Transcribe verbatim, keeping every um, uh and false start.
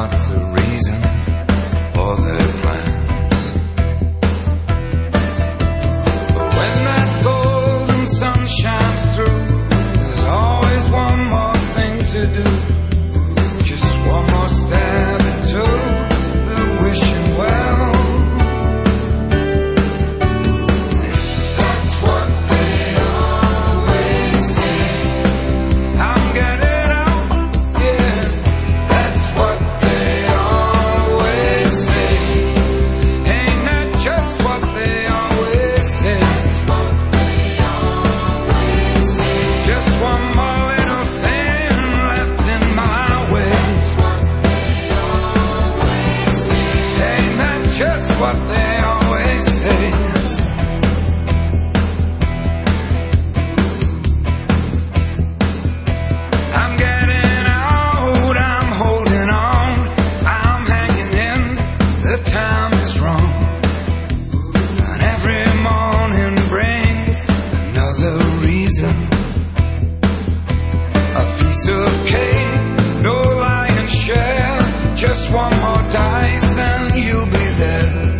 lots of reasons for their plans. But when that golden sun shines through, there's always one more thing to do. Just one more step into the wishing well. That's what they always say. I'm getting out, yeah. That's what they always say. Ain't that just what they always say? Just one more little thing left in my way. Ain't that just what they always say? I'm getting out, I'm holding on, I'm hanging in, the time is wrong. And every morning brings another reason. A piece of cake, no lion's share, just one more dice and you'll be there.